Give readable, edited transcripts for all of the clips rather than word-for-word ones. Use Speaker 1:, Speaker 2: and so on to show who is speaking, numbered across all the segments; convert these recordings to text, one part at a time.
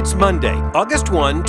Speaker 1: It's Monday, August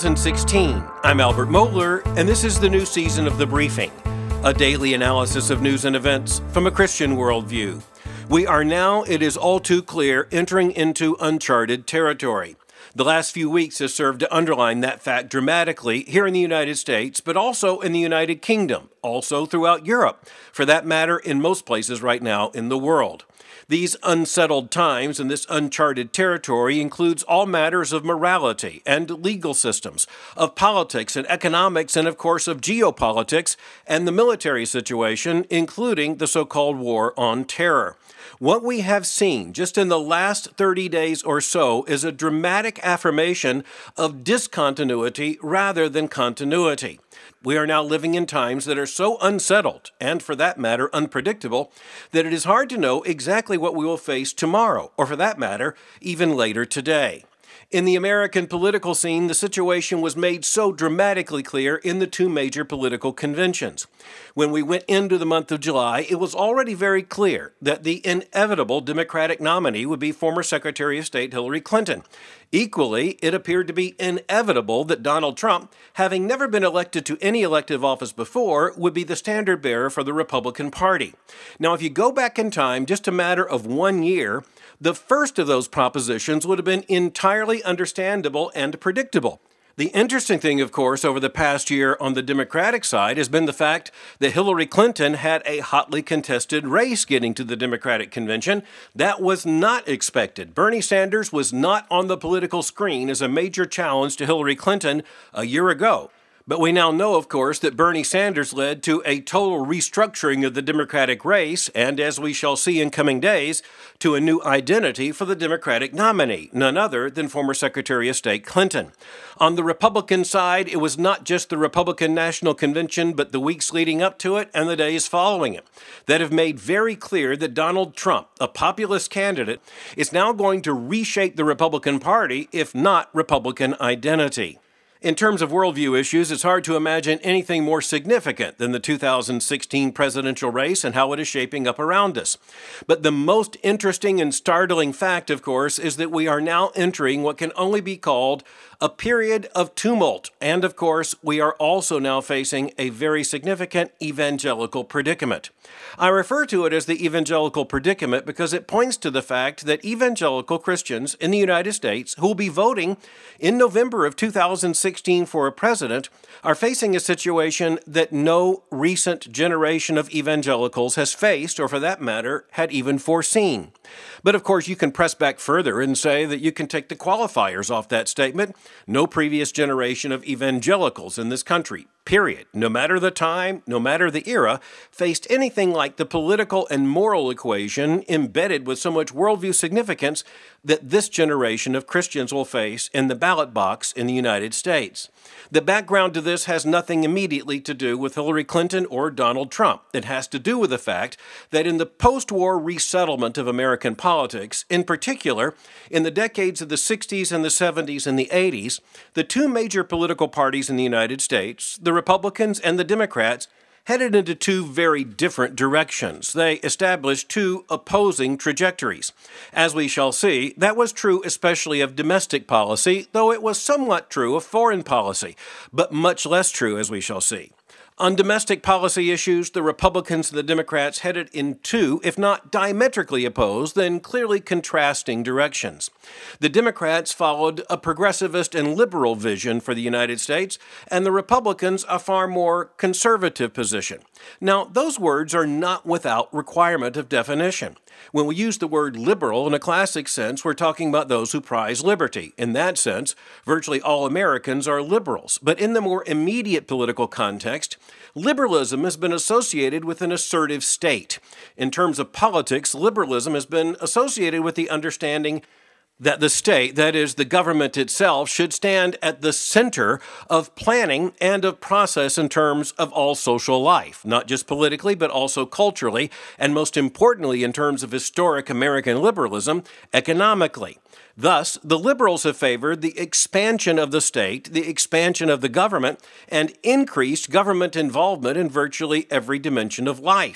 Speaker 1: 2016. I'm Albert Mohler, and this is the new season of The Briefing, a daily analysis of news and events from a Christian worldview. We are now, it is all too clear, entering into uncharted territory. The last few weeks has served to underline that fact dramatically here in the United States, but also in the United Kingdom, also throughout Europe, for that matter in most places right now in the world. These unsettled times and this uncharted territory includes all matters of morality and legal systems, of politics and economics, and of course of geopolitics and the military situation, including the so-called war on terror. What we have seen just in the last 30 days or so is a dramatic affirmation of discontinuity rather than continuity. We are now living in times that are so unsettled, and for that matter, unpredictable, that it is hard to know exactly what we will face tomorrow, or for that matter, even later today. In the American political scene, the situation was made so dramatically clear in the two major political conventions. When we went into the month of July, it was already very clear that the inevitable Democratic nominee would be former Secretary of State Hillary Clinton. Equally, it appeared to be inevitable that Donald Trump, having never been elected to any elective office before, would be the standard bearer for the Republican Party. Now, if you go back in time just a matter of 1 year, the first of those propositions would have been entirely understandable and predictable. The interesting thing, of course, over the past year on the Democratic side has been the fact that Hillary Clinton had a hotly contested race getting to the Democratic convention. That was not expected. Bernie Sanders was not on the political screen as a major challenge to Hillary Clinton a year ago. But we now know, of course, that Bernie Sanders led to a total restructuring of the Democratic race, and as we shall see in coming days, to a new identity for the Democratic nominee, none other than former Secretary of State Clinton. On the Republican side, it was not just the Republican National Convention, but the weeks leading up to it and the days following it that have made very clear that Donald Trump, a populist candidate, is now going to reshape the Republican Party, if not Republican identity. In terms of worldview issues, it's hard to imagine anything more significant than the 2016 presidential race and how it is shaping up around us. But the most interesting and startling fact, of course, is that we are now entering what can only be called a period of tumult. And, of course, we are also now facing a very significant evangelical predicament. I refer to it as the evangelical predicament because it points to the fact that evangelical Christians in the United States who will be voting in November of 2016 for a president are facing a situation that no recent generation of evangelicals has faced, or for that matter, had even foreseen. But of course, you can press back further and say that you can take the qualifiers off that statement. No previous generation of evangelicals in this country, period, no matter the time, no matter the era, faced anything like the political and moral equation embedded with so much worldview significance that this generation of Christians will face in the ballot box in the United States. The background to this has nothing immediately to do with Hillary Clinton or Donald Trump. It has to do with the fact that in the post-war resettlement of American politics, in particular, in the decades of the 60s and the 70s and the 80s, the two major political parties in the United States, the Republicans and the Democrats, headed into two very different directions. They established two opposing trajectories. As we shall see, that was true especially of domestic policy, though it was somewhat true of foreign policy, but much less true, as we shall see. On domestic policy issues, the Republicans and the Democrats headed in two, if not diametrically opposed, then clearly contrasting directions. The Democrats followed a progressivist and liberal vision for the United States, and the Republicans a far more conservative position. Now, those words are not without requirement of definition. When we use the word liberal in a classic sense, we're talking about those who prize liberty. In that sense, virtually all Americans are liberals. But in the more immediate political context, liberalism has been associated with an assertive state. In terms of politics, liberalism has been associated with the understanding that the state, that is, the government itself, should stand at the center of planning and of process in terms of all social life, not just politically, but also culturally, and most importantly, in terms of historic American liberalism, economically. Thus, the liberals have favored the expansion of the state, the expansion of the government, and increased government involvement in virtually every dimension of life.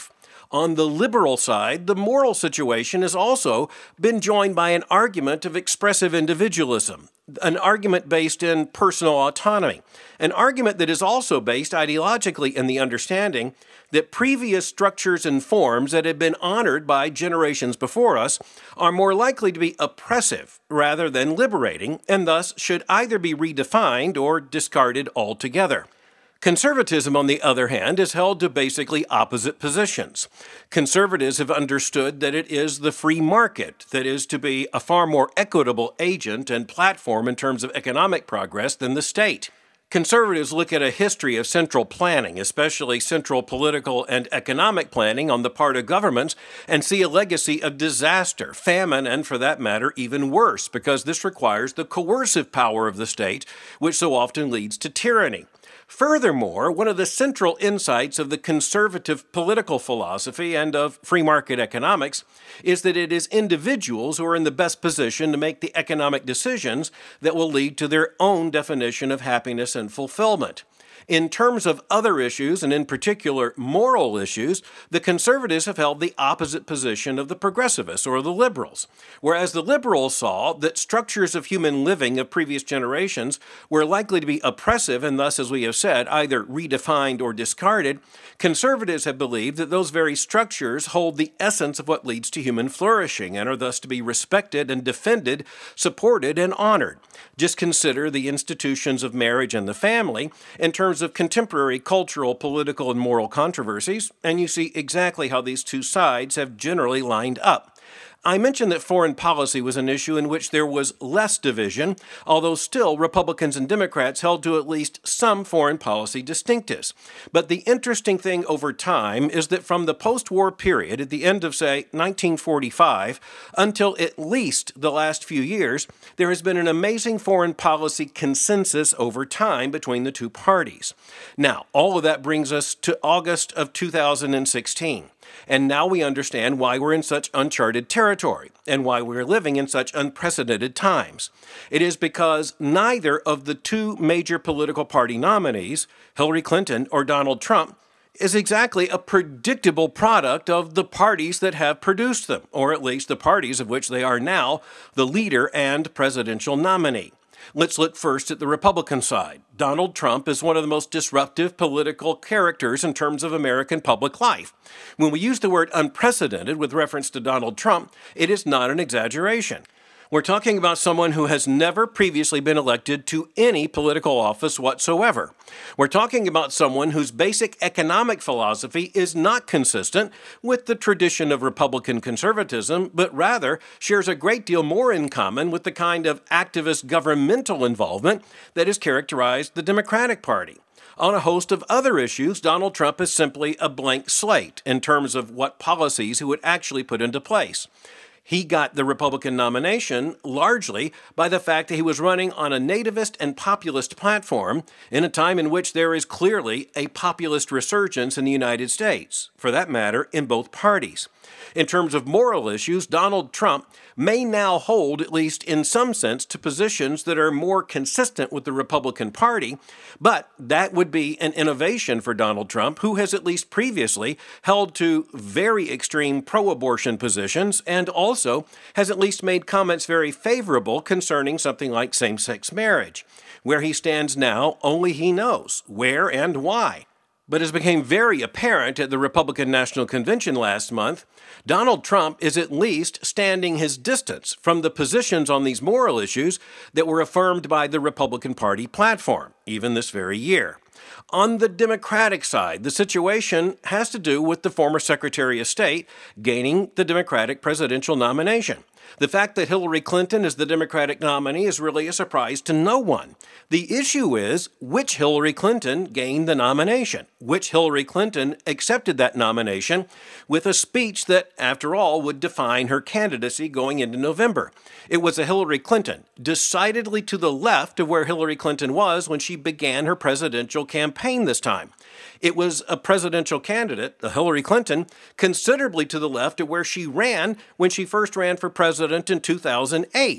Speaker 1: On the liberal side, the moral situation has also been joined by an argument of expressive individualism, an argument based in personal autonomy, an argument that is also based ideologically in the understanding that previous structures and forms that had been honored by generations before us are more likely to be oppressive rather than liberating, and thus should either be redefined or discarded altogether. Conservatism, on the other hand, is held to basically opposite positions. Conservatives have understood that it is the free market that is to be a far more equitable agent and platform in terms of economic progress than the state. Conservatives look at a history of central planning, especially central political and economic planning on the part of governments, and see a legacy of disaster, famine, and for that matter, even worse, because this requires the coercive power of the state, which so often leads to tyranny. Furthermore, one of the central insights of the conservative political philosophy and of free market economics is that it is individuals who are in the best position to make the economic decisions that will lead to their own definition of happiness and fulfillment. In terms of other issues, and in particular moral issues, the conservatives have held the opposite position of the progressivists or the liberals. Whereas the liberals saw that structures of human living of previous generations were likely to be oppressive and thus, as we have said, either redefined or discarded, conservatives have believed that those very structures hold the essence of what leads to human flourishing and are thus to be respected and defended, supported, and honored. Just consider the institutions of marriage and the family in terms of contemporary cultural, political, and moral controversies, and you see exactly how these two sides have generally lined up. I mentioned that foreign policy was an issue in which there was less division, although still Republicans and Democrats held to at least some foreign policy distinctives. But the interesting thing over time is that from the post-war period, at the end of, say, 1945, until at least the last few years, there has been an amazing foreign policy consensus over time between the two parties. Now, all of that brings us to August of 2016. And now we understand why we're in such uncharted territory and why we're living in such unprecedented times. It is because neither of the two major political party nominees, Hillary Clinton or Donald Trump, is exactly a predictable product of the parties that have produced them, or at least the parties of which they are now the leader and presidential nominee. Let's look first at the Republican side. Donald Trump is one of the most disruptive political characters in terms of American public life. When we use the word unprecedented with reference to Donald Trump, it is not an exaggeration. We're talking about someone who has never previously been elected to any political office whatsoever. We're talking about someone whose basic economic philosophy is not consistent with the tradition of Republican conservatism, but rather shares a great deal more in common with the kind of activist governmental involvement that has characterized the Democratic Party. On a host of other issues, Donald Trump is simply a blank slate in terms of what policies he would actually put into place. He got the Republican nomination largely by the fact that he was running on a nativist and populist platform in a time in which there is clearly a populist resurgence in the United States, for that matter, in both parties. In terms of moral issues, Donald Trump may now hold, at least in some sense, to positions that are more consistent with the Republican Party, but that would be an innovation for Donald Trump, who has at least previously held to very extreme pro-abortion positions and also has at least made comments very favorable concerning something like same-sex marriage. Where he stands now, only he knows where and why. But as became very apparent at the Republican National Convention last month, Donald Trump is at least standing his distance from the positions on these moral issues that were affirmed by the Republican Party platform, even this very year. On the Democratic side, the situation has to do with the former Secretary of State gaining the Democratic presidential nomination. The fact that Hillary Clinton is the Democratic nominee is really a surprise to no one. The issue is which Hillary Clinton gained the nomination, which Hillary Clinton accepted that nomination with a speech that, after all, would define her candidacy going into November. It was a Hillary Clinton, decidedly to the left of where Hillary Clinton was when she began her presidential campaign this time. It was a presidential candidate, a Hillary Clinton, considerably to the left of where she ran when she first ran for president in 2008.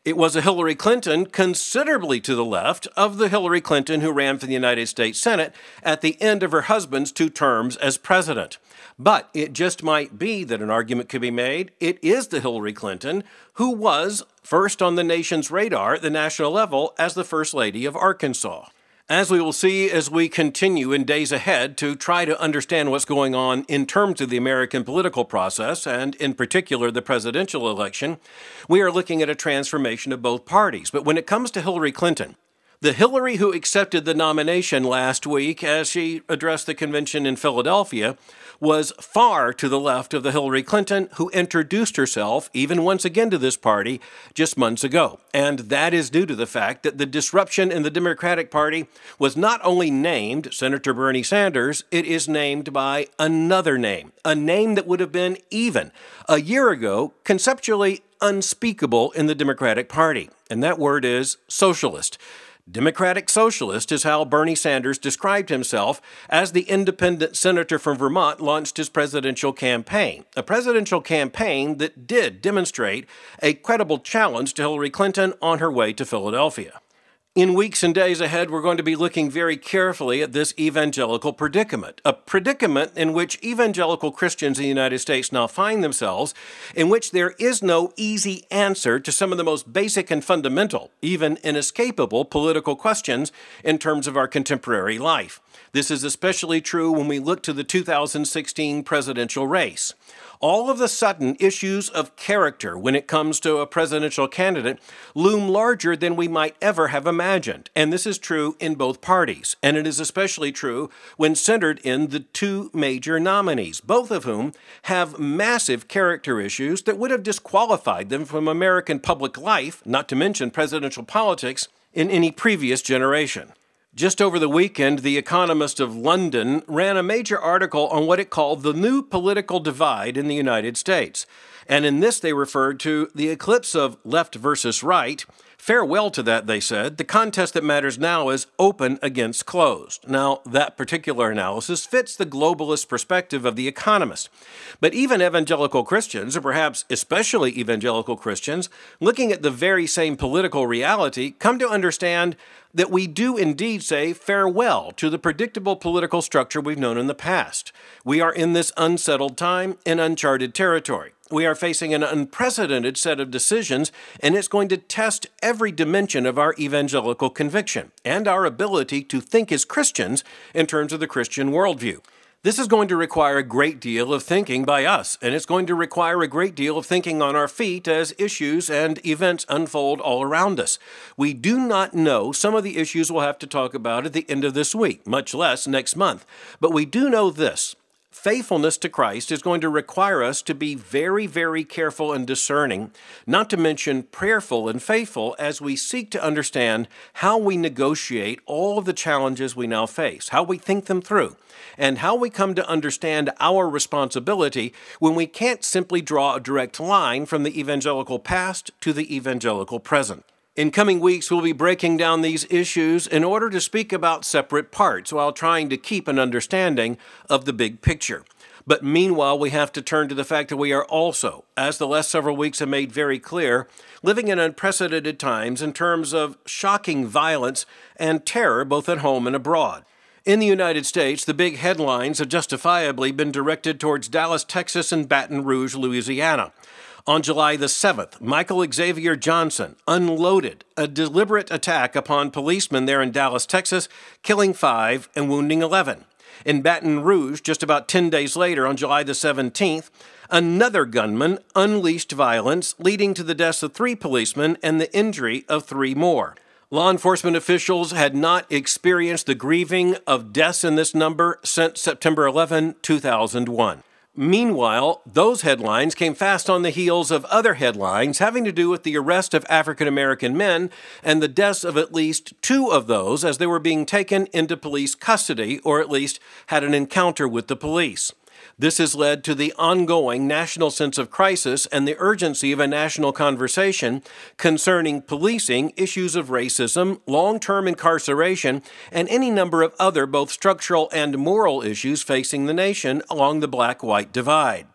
Speaker 1: It was a Hillary Clinton considerably to the left of the Hillary Clinton who ran for the United States Senate at the end of her husband's 2 terms as president. But it just might be that an argument could be made. It is the Hillary Clinton who was first on the nation's radar at the national level as the First Lady of Arkansas. As we will see as we continue in days ahead to try to understand what's going on in terms of the American political process, and in particular the presidential election, we are looking at a transformation of both parties. But when it comes to Hillary Clinton, the Hillary who accepted the nomination last week as she addressed the convention in Philadelphia was far to the left of the Hillary Clinton who introduced herself, even once again to this party, just months ago. And that is due to the fact that the disruption in the Democratic Party was not only named Senator Bernie Sanders, it is named by another name, a name that would have been even a year ago conceptually unspeakable in the Democratic Party. And that word is socialist. Democratic socialist is how Bernie Sanders described himself as the independent senator from Vermont launched his presidential campaign, a presidential campaign that did demonstrate a credible challenge to Hillary Clinton on her way to Philadelphia. In weeks and days ahead, we're going to be looking very carefully at this evangelical predicament, a predicament in which evangelical Christians in the United States now find themselves, in which there is no easy answer to some of the most basic and fundamental, even inescapable political questions in terms of our contemporary life. This is especially true when we look to the 2016 presidential race. All of a sudden, issues of character when it comes to a presidential candidate loom larger than we might ever have imagined. And this is true in both parties. And it is especially true when centered in the 2 major nominees, both of whom have massive character issues that would have disqualified them from American public life, not to mention presidential politics, in any previous generation. Just over the weekend, The Economist of London ran a major article on what it called the new political divide in the United States. And in this, they referred to the eclipse of left versus right. Farewell to that, they said. The contest that matters now is open against closed. Now, that particular analysis fits the globalist perspective of The Economist. But even evangelical Christians, or perhaps especially evangelical Christians, looking at the very same political reality, come to understand that we do indeed say farewell to the predictable political structure we've known in the past. We are in this unsettled time in uncharted territory. We are facing an unprecedented set of decisions, and it's going to test every dimension of our evangelical conviction and our ability to think as Christians in terms of the Christian worldview. This is going to require a great deal of thinking by us, and it's going to require a great deal of thinking on our feet as issues and events unfold all around us. We do not know some of the issues we'll have to talk about at the end of this week, much less next month. But we do know this. Faithfulness to Christ is going to require us to be very, very careful and discerning, not to mention prayerful and faithful as we seek to understand how we negotiate all of the challenges we now face, how we think them through, and how we come to understand our responsibility when we can't simply draw a direct line from the evangelical past to the evangelical present. In coming weeks, we'll be breaking down these issues in order to speak about separate parts while trying to keep an understanding of the big picture. But meanwhile, we have to turn to the fact that we are also, as the last several weeks have made very clear, living in unprecedented times in terms of shocking violence and terror both at home and abroad. In the United States, the big headlines have justifiably been directed towards Dallas, Texas, and Baton Rouge, Louisiana. On July the 7th, Michael Xavier Johnson unloaded a deliberate attack upon policemen there in Dallas, Texas, killing 5 and wounding 11. In Baton Rouge, just about 10 days later, on July the 17th, another gunman unleashed violence, leading to the deaths of 3 policemen and the injury of 3 more. Law enforcement officials had not experienced the grieving of deaths in this number since September 11, 2001. Meanwhile, those headlines came fast on the heels of other headlines having to do with the arrest of African American men and the deaths of at least 2 of those as they were being taken into police custody, or at least had an encounter with the police. This has led to the ongoing national sense of crisis and the urgency of a national conversation concerning policing, issues of racism, long-term incarceration, and any number of other both structural and moral issues facing the nation along the black-white divide.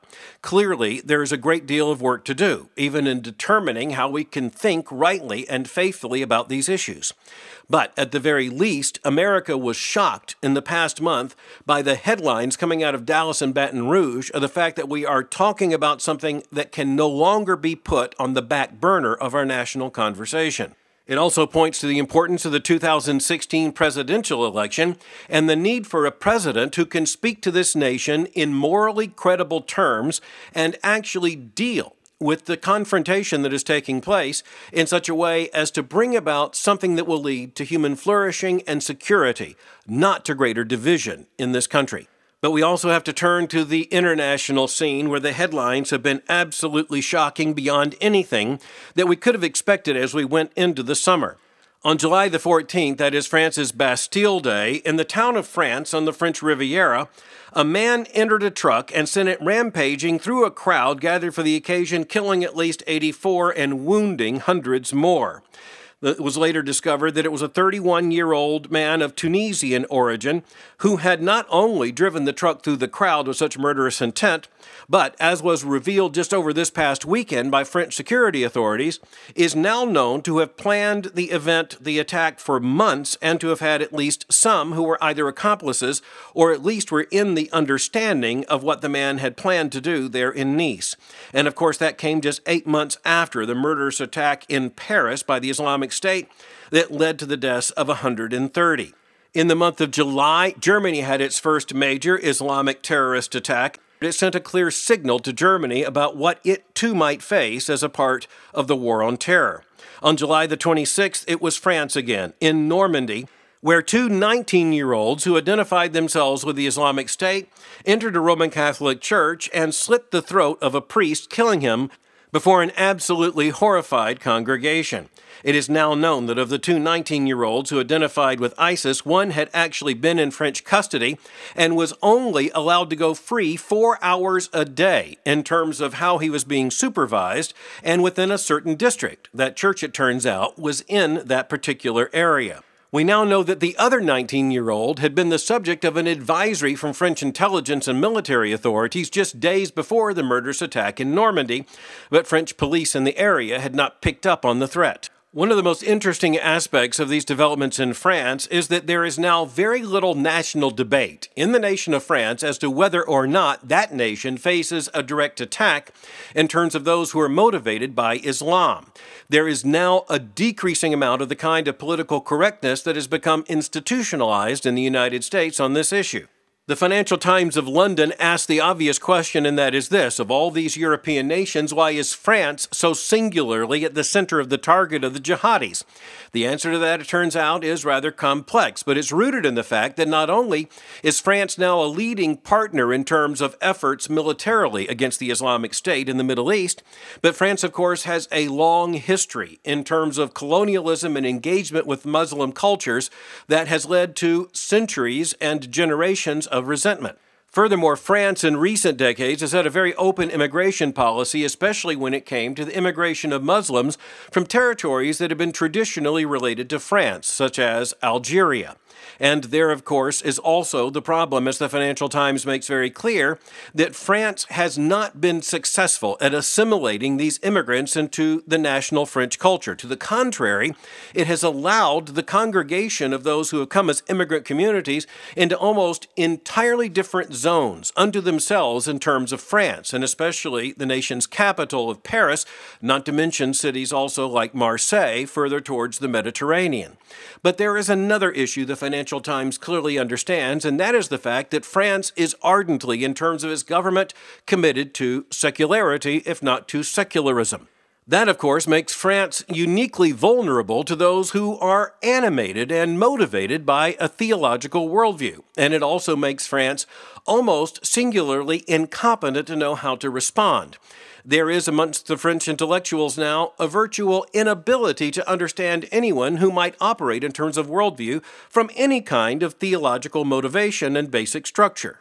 Speaker 1: Clearly, there is a great deal of work to do, even in determining how we can think rightly and faithfully about these issues. But at the very least, America was shocked in the past month by the headlines coming out of Dallas and Baton Rouge of the fact that we are talking about something that can no longer be put on the back burner of our national conversation. It also points to the importance of the 2016 presidential election and the need for a president who can speak to this nation in morally credible terms and actually deal with the confrontation that is taking place in such a way as to bring about something that will lead to human flourishing and security, not to greater division in this country. But we also have to turn to the international scene where the headlines have been absolutely shocking beyond anything that we could have expected as we went into the summer. On July the 14th, that is France's Bastille Day, in the town of France on the French Riviera, a man entered a truck and sent it rampaging through a crowd gathered for the occasion, killing at least 84 and wounding hundreds more. It was later discovered that it was a 31-year-old man of Tunisian origin who had not only driven the truck through the crowd with such murderous intent, but, as was revealed just over this past weekend by French security authorities, is now known to have planned the attack for months and to have had at least some who were either accomplices or at least were in the understanding of what the man had planned to do there in Nice. And of course, that came just 8 months after the murderous attack in Paris by the Islamic State that led to the deaths of 130. In the month of July, Germany had its first major Islamic terrorist attack. It sent a clear signal to Germany about what it too might face as a part of the war on terror. On July the 26th, it was France again, in Normandy, where two 19-year-olds who identified themselves with the Islamic State entered a Roman Catholic church and slit the throat of a priest, killing him before an absolutely horrified congregation. It is now known that of the two 19-year-olds who identified with ISIS, one had actually been in French custody and was only allowed to go free 4 hours a day in terms of how he was being supervised and within a certain district. That church, it turns out, was in that particular area. We now know that the other 19-year-old had been the subject of an advisory from French intelligence and military authorities just days before the murderous attack in Normandy, but French police in the area had not picked up on the threat. One of the most interesting aspects of these developments in France is that there is now very little national debate in the nation of France as to whether or not that nation faces a direct attack in terms of those who are motivated by Islam. There is now a decreasing amount of the kind of political correctness that has become institutionalized in the United States on this issue. The Financial Times of London asked the obvious question, and that is this: of all these European nations, why is France so singularly at the center of the target of the jihadis? The answer to that, it turns out, is rather complex, but it's rooted in the fact that not only is France now a leading partner in terms of efforts militarily against the Islamic State in the Middle East, but France, of course, has a long history in terms of colonialism and engagement with Muslim cultures that has led to centuries and generations of resentment. Furthermore, France in recent decades has had a very open immigration policy, especially when it came to the immigration of Muslims from territories that have been traditionally related to France, such as Algeria. And there, of course, is also the problem, as the Financial Times makes very clear, that France has not been successful at assimilating these immigrants into the national French culture. To the contrary, it has allowed the congregation of those who have come as immigrant communities into almost entirely different zones unto themselves in terms of France, and especially the nation's capital of Paris, not to mention cities also like Marseille, further towards the Mediterranean. But there is another issue the Financial Times clearly understands, and that is the fact that France is ardently, in terms of its government, committed to secularity, if not to secularism. That, of course, makes France uniquely vulnerable to those who are animated and motivated by a theological worldview. And it also makes France almost singularly incompetent to know how to respond. There is amongst the French intellectuals now a virtual inability to understand anyone who might operate in terms of worldview from any kind of theological motivation and basic structure.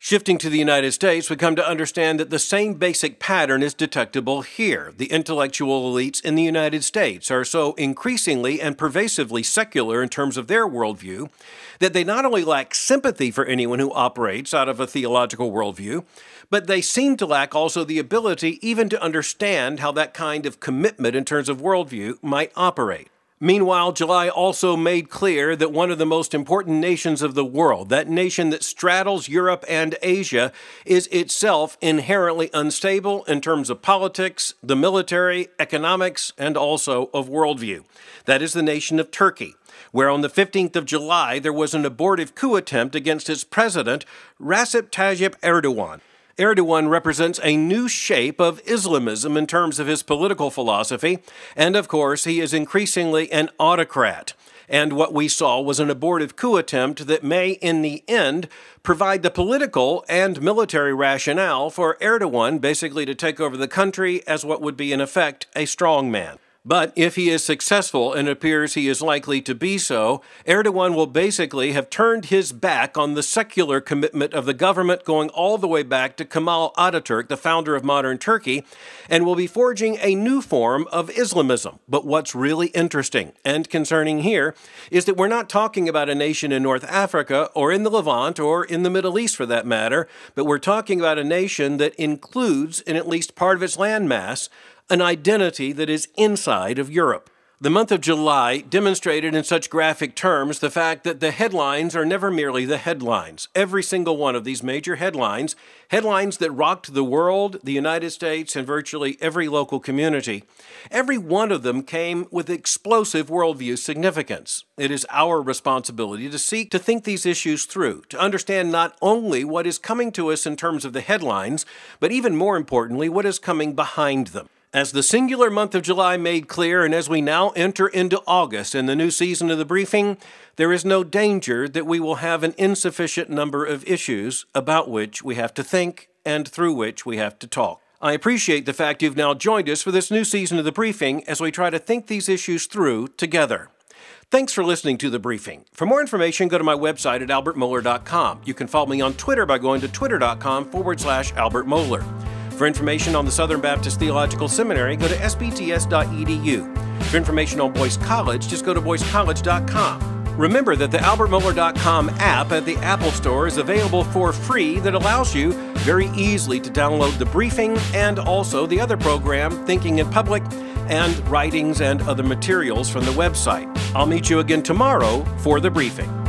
Speaker 1: Shifting to the United States, we come to understand that the same basic pattern is detectable here. The intellectual elites in the United States are so increasingly and pervasively secular in terms of their worldview that they not only lack sympathy for anyone who operates out of a theological worldview, but they seem to lack also the ability even to understand how that kind of commitment in terms of worldview might operate. Meanwhile, July also made clear that one of the most important nations of the world, that nation that straddles Europe and Asia, is itself inherently unstable in terms of politics, the military, economics, and also of worldview. That is the nation of Turkey, where on the 15th of July there was an abortive coup attempt against its president, Recep Tayyip Erdogan. Erdogan represents a new shape of Islamism in terms of his political philosophy, and of course he is increasingly an autocrat. And what we saw was an abortive coup attempt that may, in the end, provide the political and military rationale for Erdogan basically to take over the country as what would be in effect a strongman. But if he is successful, and it appears he is likely to be so, Erdogan will basically have turned his back on the secular commitment of the government going all the way back to Kemal Ataturk, the founder of modern Turkey, and will be forging a new form of Islamism. But what's really interesting and concerning here is that we're not talking about a nation in North Africa or in the Levant or in the Middle East for that matter, but we're talking about a nation that includes, in at least part of its landmass, an identity that is inside of Europe. The month of July demonstrated in such graphic terms the fact that the headlines are never merely the headlines. Every single one of these major headlines that rocked the world, the United States, and virtually every local community, every one of them came with explosive worldview significance. It is our responsibility to seek to think these issues through, to understand not only what is coming to us in terms of the headlines, but even more importantly, what is coming behind them. As the singular month of July made clear, and as we now enter into August in the new season of the briefing, there is no danger that we will have an insufficient number of issues about which we have to think and through which we have to talk. I appreciate the fact you've now joined us for this new season of the briefing as we try to think these issues through together. Thanks for listening to The Briefing. For more information, go to my website at albertmohler.com. You can follow me on Twitter by going to twitter.com/Albert Mohler. For information on the Southern Baptist Theological Seminary, go to sbts.edu. For information on Boyce College, just go to boycecollege.com. Remember that the albertmohler.com app at the Apple Store is available for free that allows you very easily to download the briefing and also the other program, Thinking in Public, and writings and other materials from the website. I'll meet you again tomorrow for The Briefing.